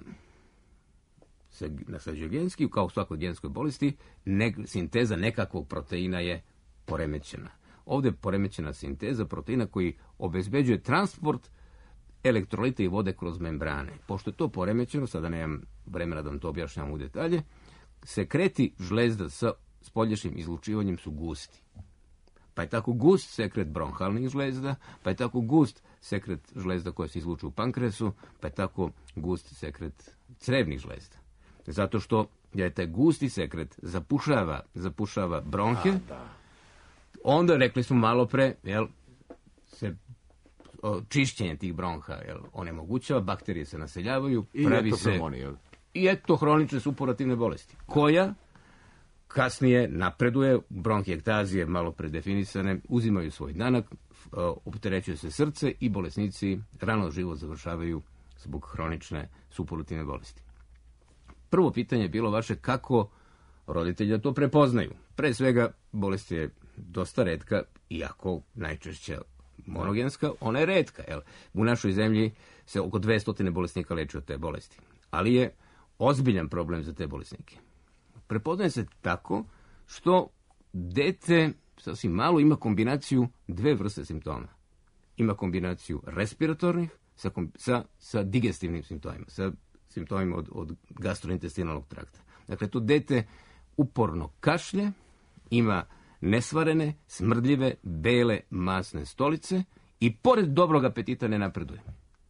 se nasleđuje genski, kao u svakoj genskoj bolesti, ne, sinteza nekakvog proteina je poremećena. Ovdje je poremećena sinteza proteina koji obezbeđuje transport elektrolita i vode kroz membrane. Pošto je to poremećeno, sada nemam vremena da vam to objašnjam u detalje, sekreti žlezda sa spoljašnjim izlučivanjem su gusti. Pa je tako gust sekret bronhalnih žlezda, pa je tako gust sekret žlezda koja se izlučuje u pankreasu, pa je tako gust sekret crevnih žlezda. Zato što je taj gusti sekret zapušava, zapušava bronhe, onda, rekli smo malo pre, jel, se o, čišćenje tih bronha, jel, onemogućava, bakterije se naseljavaju, I pravi eto se pneumoni, jel? i eto hronične supurativne bolesti, koja kasnije napreduje, bronhijektazije malo predefinisane, uzimaju svoj danak, f- o, opterećuje se srce i bolesnici rano život završavaju zbog hronične supurativne bolesti. Prvo pitanje je bilo vaše kako roditelji da to prepoznaju. Pre svega, bolest je dosta retka, iako najčešće monogenska, ona je retka. Jel? U našoj zemlji se oko dvesta bolesnika leči od te bolesti. Ali je ozbiljan problem za te bolesnike. Prepoznaje se tako što dete sasvim malo ima kombinaciju dve vrste simptoma. Ima kombinaciju respiratornih sa, kom- sa, sa digestivnim simptomima, sa simptomima od, od gastrointestinalnog trakta. Dakle, to dete uporno kašlje, ima nesvarene, smrdljive, bele, masne stolice i pored dobrog apetita ne napreduje.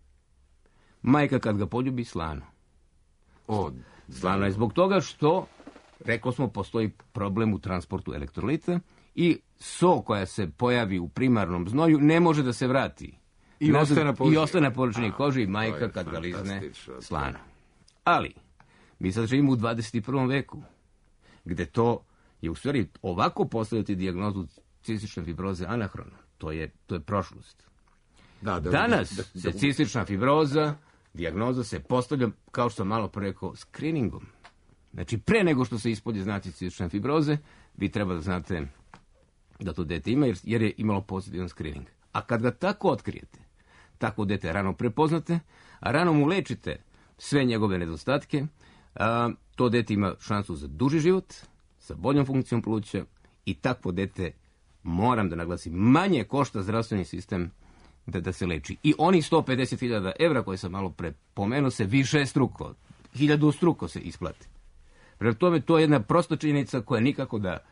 Majka kad ga poljubi, slano. O, Slano je zbog toga što, rekao smo, postoji problem u transportu elektrolita i so koja se pojavi u primarnom znoju ne može da se vrati. I Nazad- ostaje na površini. I ostaje na površini kože i to majka je kad ga lizne, fantastično. slano. Ali, mi sad živimo u dvadeset prvom veku, gde to je u stvari ovako postaviti dijagnozu cistične fibroze anahrono. To je, to je prošlost. da, da, Danas da, da, se cistična fibroza, dijagnoza se postavlja, kao što sam malo pre rekao, screeningom. Znači, pre nego što se ispolje znaci cistične fibroze, vi treba da znate da to dete ima, jer, jer je imalo pozitivan screening. A kad ga tako otkrijete, tako dete rano prepoznate, a rano mu lečite sve njegove nedostatke, a, to dete ima šansu za duži život, sa boljom funkcijom pluća i takvo dete, moram da naglasim, manje košta zdravstveni sistem da, da se leči. I oni sto pedeset hiljada evra koje sam malo pre pomenuo se više struko, hiljadu struko se isplati. Prema tome, to je jedna prosta činjenica koja nikako da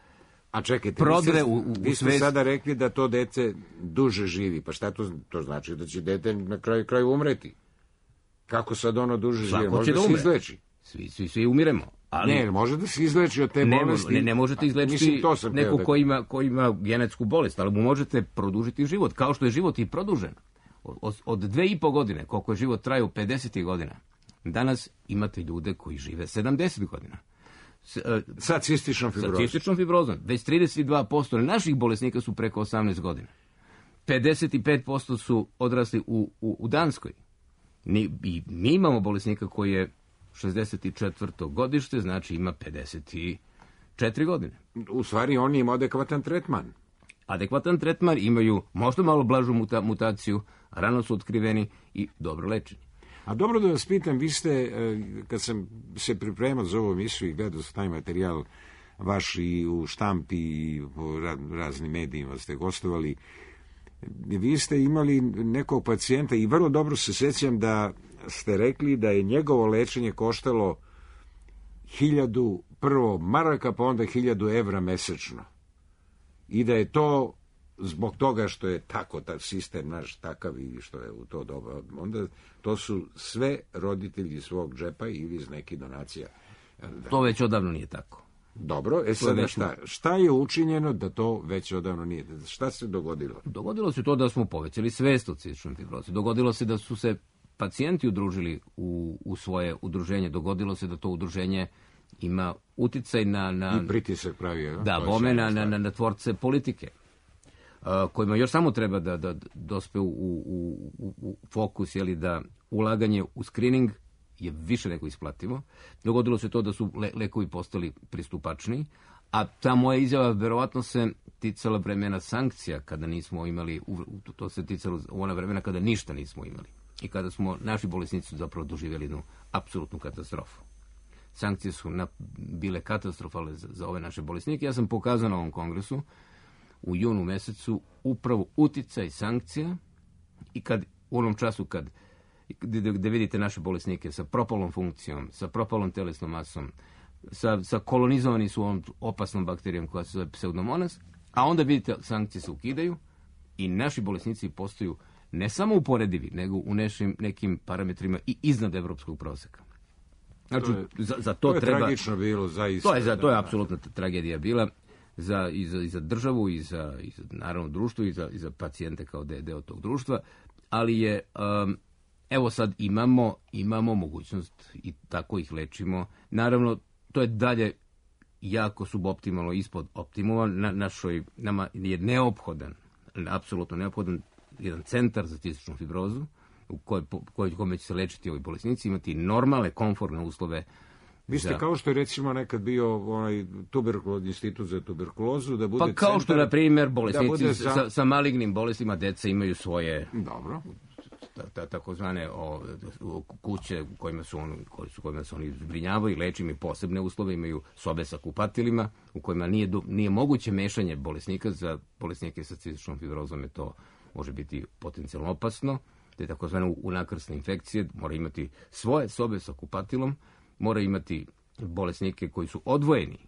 A čekajte, prodre vi ste, u, u, vi ste svest. sada rekli da to dete duže živi. Pa šta to, to znači da će dete na kraju kraju umreti? Kako sad ono duže živi? Svako Može će da da se umre. izleči? Svi, svi, svi umiremo. Ali Ne, može da se izleči od te ne, bolesti. ne, ne možete izlečiti Mislim, to sam neko hteo da- ko ima, ko ima genetsku bolest, ali mu možete produžiti život, kao što je život i produžen. Od, od dve i po godine, koliko je život trajao pedeset godina, danas imate ljude koji žive sedamdeset godina. S, e, Sa cističnom sa fibrozom. cističnom fibrozom. Već trideset dva posto naših bolesnika su preko osamnaest godina. pedeset pet posto su odrasli u, u, u Danskoj. Ni, i mi imamo bolesnika koji je šezdeset četvrto godište, znači ima pedeset četiri godine. U stvari, on ima adekvatan tretman. Adekvatan tretman, imaju možda malo blažu muta, mutaciju, rano su otkriveni i dobro lečeni. A dobro da vas pitam, vi ste, e, kad sam se pripremao za ovu emisiju i gledao sam taj materijal vaš i u štampi i po ra- raznim medijima ste gostovali, vi ste imali nekog pacijenta i vrlo dobro se sjećam da ste rekli da je njegovo lečenje koštalo hiljadu prvo maraka, pa onda hiljadu evra mesečno. I da je to zbog toga što je tako ta sistem naš takav i što je u to doba, onda to su sve roditelji svog džepa ili iz nekih donacija. To već odavno nije tako. Dobro, e sada već- šta, šta je učinjeno da to već odavno nije? Šta se dogodilo? Dogodilo se to da smo povećali svest o cističnoj fibrozi. Dogodilo se da su se pacijenti udružili u, u svoje udruženje. Dogodilo se da to udruženje ima uticaj na... na I pritisak pravi, je, Da, to je bome na, sjajna na, stvar. na, na tvorce politike, a, kojima još samo treba da, da dospe u, u, u, u fokus, jeli, da ulaganje u screening je više nego isplativo. Dogodilo se to da su le, lekovi postali pristupačniji, a ta moja izjava verovatno se ticala vremena sankcija, kada nismo imali, u- to se ticalo u ona vremena kada ništa nismo imali. I kada smo, naši bolesnici su zapravo doživjeli jednu apsolutnu katastrofu. Sankcije su na, bile katastrofalne za, za ove naše bolesnike. Ja sam pokazao na ovom kongresu u junu mesecu upravo uticaj sankcija i kad u onom času kad gde, gde vidite naše bolesnike sa propalom funkcijom, sa propalom telesnom masom, sa, sa kolonizovani su ovom opasnom bakterijom koja se zove pseudomonas, a onda vidite sankcije se ukidaju i naši bolesnici postaju ne samo uporedivi, nego u nešim, nekim parametrima i iznad evropskog proseka. Znači, To je- za, za to, To je treba... tragično bilo, zaista. To je, za, to je da. apsolutna tragedija bila za, i, za, i za državu, i za, i za naravno društvo, i za, i za pacijente kao de, deo tog društva, ali je, um, evo sad imamo, imamo mogućnost i tako ih lečimo. Naravno, to je dalje jako suboptimalno ispod optimuma. Na, našoj, nama je neophodan, apsolutno neophodan jedan centar za cističnu fibrozu, u koj, po, koj, kome će se lečiti ovi bolesnici, imati normalne, komfortne uslove. Vi ste za- kao što je recimo nekad bio onaj tuberkulozni institut za tuberkulozu, da bude Pa kao što, centar- na primjer, da bolesnici bude za- sa, sa malignim bolestima, deca imaju svoje Dobro. ta, ta, takozvane o, o, kuće u kojima su, on, koji su, kojima se oni zbrinjavaju, leče, imaju posebne uslove, imaju sobe sa kupatilima, u kojima nije, do- nije moguće mešanje bolesnika. Za bolesnike sa cističnom fibrozom je to može biti potencijalno opasno. Te takozvane unakrsne infekcije, mora imati svoje sobe sa kupatilom, mora imati bolesnike koji su odvojeni,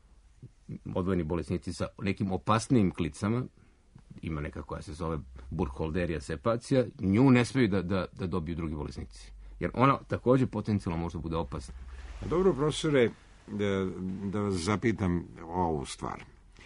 odvojeni bolesnici sa nekim opasnijim klicama, ima neka koja se zove Burkholderia sepacija, nju ne smeju da, da, da dobiju drugi bolesnici. Jer ona također potencijalno može da bude opasna. Dobro, profesore, da, da vas zapitam ovu stvar.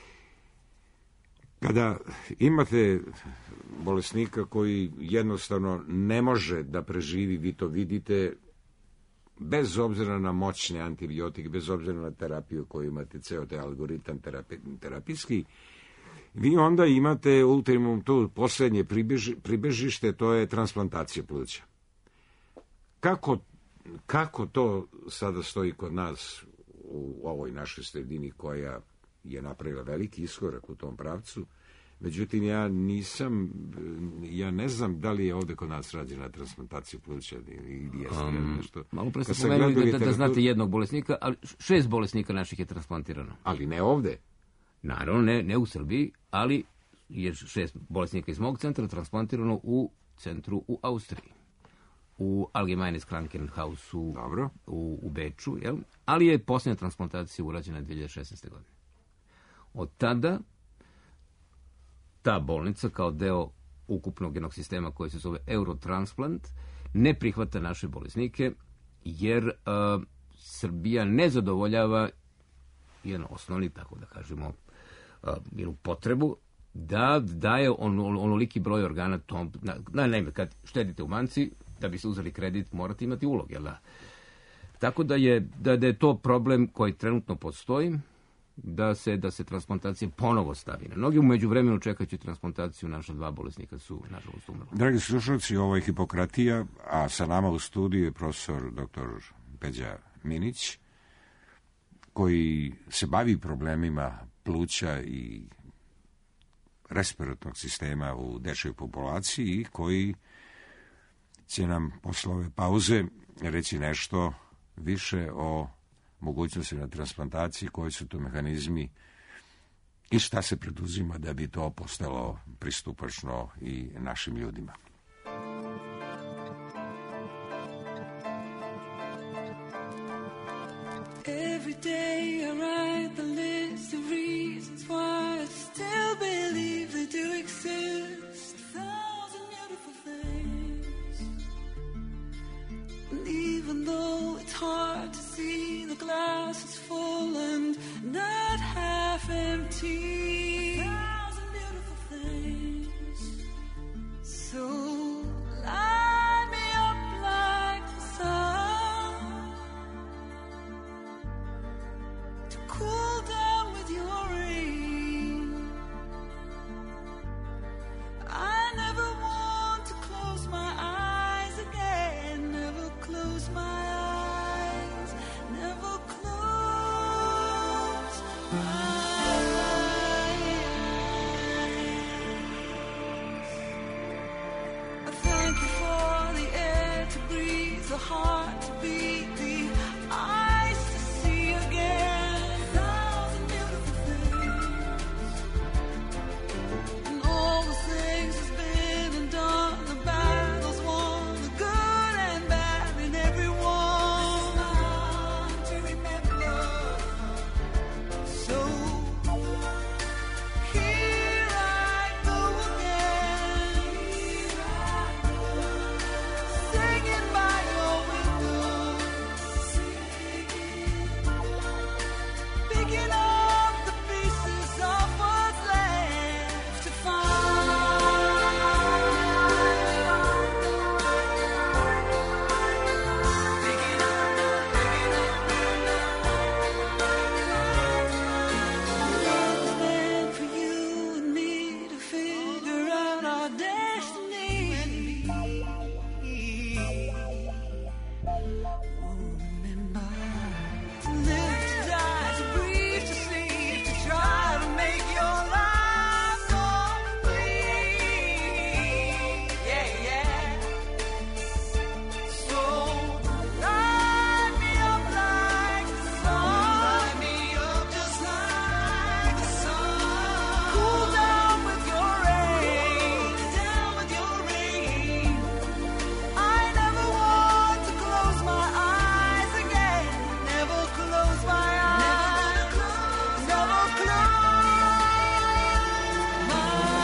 Kada imate bolesnika koji jednostavno ne može da preživi, vi to vidite, bez obzira na moćne antibiotike, bez obzira na terapiju koju imate, ceo taj algoritam terapi, terapijski, vi onda imate ultimum, to posljednje pribeži, pribežište, to je transplantacija pluća. Kako, kako to sada stoji kod nas u ovoj našoj sredini koja je napravila veliki iskorak u tom pravcu? Međutim, ja nisam, ja ne znam da li je ovde kod nas rađena transplantacija pluća ili jeste um, nešto. Malo pre ste Kad sam spomenuli gledao da, da, da literaturu- znate jednog bolesnika, ali šest bolesnika naših je transplantirano. Ali ne ovde. Naravno, ne, ne u Srbiji, ali je šest bolesnika iz mog centra transplantirano u centru u Austriji. U Allgemeines Krankenhausu Dobro. u, u Beču, jel? Ali je posljednja transplantacija urađena dve hiljade šesnaeste. godine. Od tada ta bolnica kao deo ukupnog jednog sistema koji se zove Eurotransplant ne prihvata naše bolesnike jer uh, Srbija ne zadovoljava jedan osnovni, tako da kažemo, uh, jednu potrebu da daje on, on, onoliki broj organa tom, na, na, naime, kad štedite u banci, da bi se uzeli kredit, morate imati ulog, jel da? Tako da je, da, da je to problem koji trenutno postoji, da se, da se transplantacija ponovo stavi na noge. U međuvremenu čekajući transplantaciju naša dva bolesnika su, nažalost, umrla. Dragi slušalci, ovo je Hipokratija, a sa nama u studiju je profesor doktor Peđa Minić, koji se bavi problemima pluća i respiratornog sistema u dečjoj populaciji i koji će nam posle ove pauze reći nešto više o mogućnosti na transplantaciji, koji su to mehanizmi i šta se preduzima da bi to postalo pristupačno i našim ljudima. Every day I write the list of reasons why I still believe they do exist. A thousand beautiful things. And even though it's hard to see, the glass is full and not half empty. A thousand beautiful things. So light me up like the sun, to cool down with your rain. I never want to close my eyes again. Never close my eyes. Never close my eyes. I thank you for the air to breathe, the heart to beat, the eyes to see again. Thousand beautiful things, and all the things that's been and done, the battles won, the good and bad in everyone. To remember, so here I go again, singing by your window, picking up the pieces of what's left to find. For you and me to figure out our destiny. Remember to live, to die, to breathe, to sleep, to try to make your life complete. Yeah, yeah. So light me up like the sun. Light me up just like the sun. Cool down with your rain. Down with your rain. I never want to close my eyes again. Never close my eyes. Never close my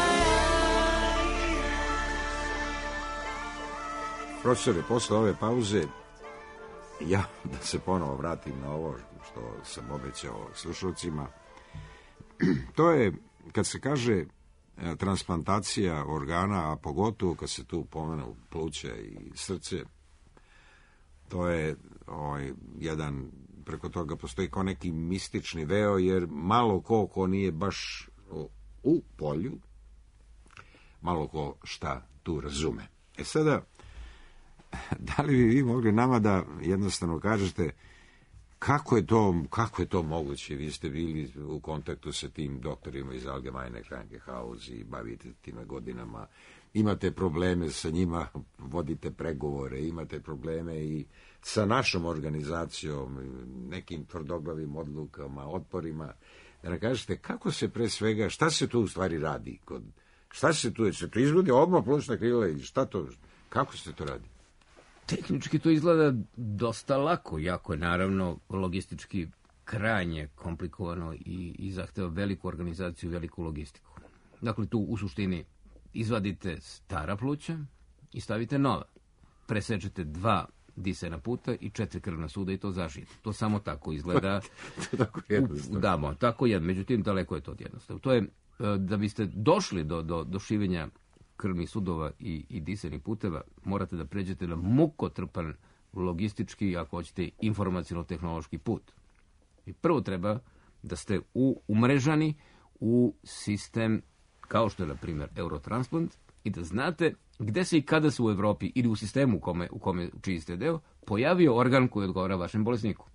eyes. Profesore, posle ove pauze, ja da se ponovo vratim na ovo što sam obećao slušalcima, to je, kad se kaže e, transplantacija organa, a pogotovo kad se tu pomenu pluća i srce, to je ovaj, jedan, preko toga postoji kao neki mistični veo, jer malo ko ko nije baš u, u polju, malo ko šta tu razume. E sada, da li bi vi mogli nama da jednostavno kažete kako je to, kako je to moguće? Vi ste bili u kontaktu sa tim doktorima iz Allgemeine Krankenhaus i bavite time godinama. Imate probleme sa njima, vodite pregovore, imate probleme i sa našom organizacijom, nekim tvrdoglavim odlukama, otporima. Da nam kažete kako se pre svega, šta se tu u stvari radi? Kod, šta se tu, se to izvodi odmah plućna krila i šta to, kako se to radi? Tehnički to izgleda dosta lako, jako je naravno logistički krajnje komplikovano i, i zahteva veliku organizaciju, veliku logistiku. Dakle, tu u suštini izvadite stara pluća i stavite nova. Presečete dva disajna puta i četiri krvna suda i to zažijete. To samo tako izgleda. To tako jednostavno. Da, tako je. Međutim, daleko je to od jednostavno. To je, da biste došli do, do, do šivenja krvnih sudova i, i disajnih puteva, morate da pređete na mukotrpan logistički, ako hoćete, informaciono-tehnološki put. I prvo treba da ste u, umrežani u sistem, kao što je, na primjer, Eurotransplant, i da znate gde se i kada se u Evropi ili u sistemu u kome, u kome čiji ste deo, pojavio organ koji odgovara vašem bolesniku.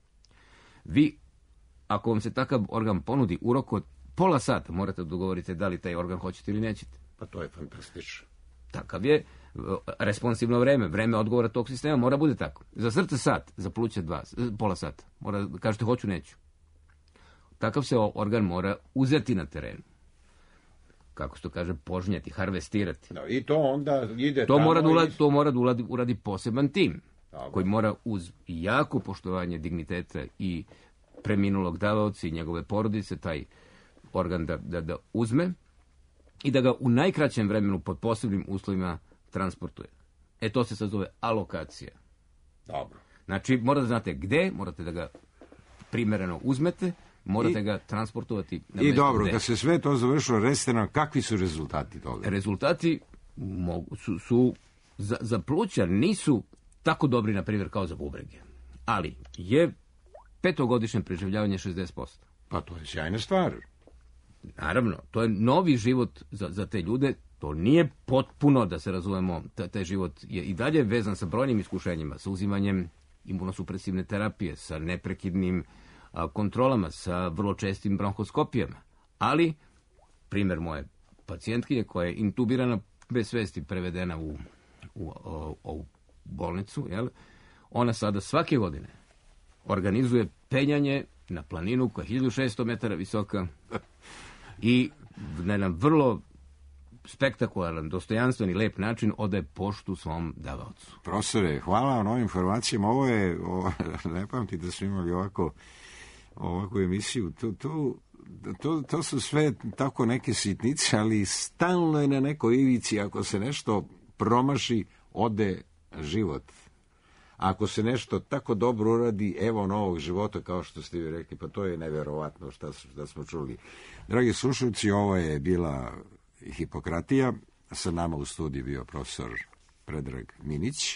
Vi, ako vam se takav organ ponudi, u roku od pola sata morate da dogovorite da li taj organ hoćete ili nećete. Pa to je fantastično. Takav je responsivno vreme, vreme odgovora tog sistema mora bude tako. Za srce sat, za pluće dva, pola sata. Mora da kažete hoću, neću. Takav se organ mora uzeti na terenu. Kako se to kaže, požnjeti, harvestirati. No, i to onda ide to tamo mora da uradi, i... to mora da uradi, uradi poseban tim, Dobro. Koji mora uz jako poštovanje digniteta i preminulog davaoca i njegove porodice taj organ da, da, da uzme i da ga u najkraćem vremenu pod posebnim uslovima transportuje. E to se sad zove alokacija. Dobro. Znači, morate da znate gde, morate da ga primereno uzmete, morate I, ga transportovati na I mesto dobro, gde. da se sve to završilo, recite nam kakvi su rezultati toga? Rezultati mogu, su, su za, za pluća nisu tako dobri, na primjer, kao za bubrege. Ali je petogodišnje preživljavanje šezdeset posto. Pa to je sjajna stvar. Naravno, to je novi život za, za te ljude. To nije potpuno, da se razumemo, taj život je i dalje vezan sa brojnim iskušenjima, sa uzimanjem imunosupresivne terapije, sa neprekidnim a, kontrolama, sa vrlo čestim bronhoskopijama. Ali, primjer moje pacijentkinje koja je intubirana bez svesti, prevedena u, u, u, u bolnicu, jel? Ona sada svake godine organizuje penjanje na planinu koja je hiljadu šesto metara visoka i na jedan vrlo spektakularan, dostojanstven i lep način odaje poštu svom davaocu. Profesore, hvala vam na ovim informacijama. Ovo je, ovo, ne pamti da smo imali ovako, ovakvu emisiju. Tu, tu, to, to su sve tako neke sitnice, ali stalno je na nekoj ivici. Ako se nešto promaši, ode život. Ako se nešto tako dobro uradi, evo novog života, kao što ste vi rekli, pa to je neverovatno šta, šta smo čuli. Dragi slušalci, ovo je bila Hipokratija. Sa nama u studiju bio profesor Predrag Minić,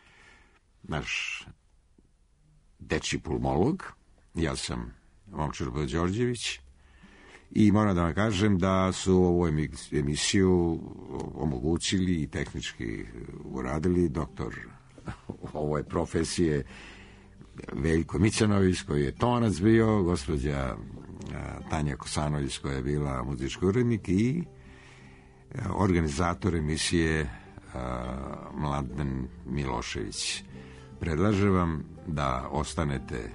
naš dečji pulmolog. Ja sam Momčilo B. Đorđević i moram da vam kažem da su ovu emisiju omogućili i tehnički uradili doktor ove profesije Veljko Mićanović, koji je tonac bio, gospođa Tanja Kosanović, koja je bila muzički urednik, i organizator emisije Mladen Milošević. Predlažem vam da ostanete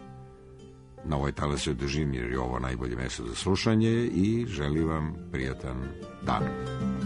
na ovoj talasnoj dužini, jer je ovo najbolje mesto za slušanje, i želim vam prijatan dan.